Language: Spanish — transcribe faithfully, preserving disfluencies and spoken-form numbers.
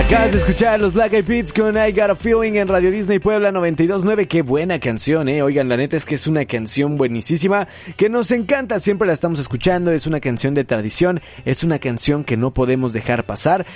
Acabas de escuchar los Black Eyed Peas con I Got a Feeling en Radio Disney Puebla noventa y dos punto nueve. Qué buena canción, eh. Oigan, la neta es que es una canción buenísima que nos encanta. Siempre la estamos escuchando. Es una canción de tradición. Es una canción que no podemos dejar pasar.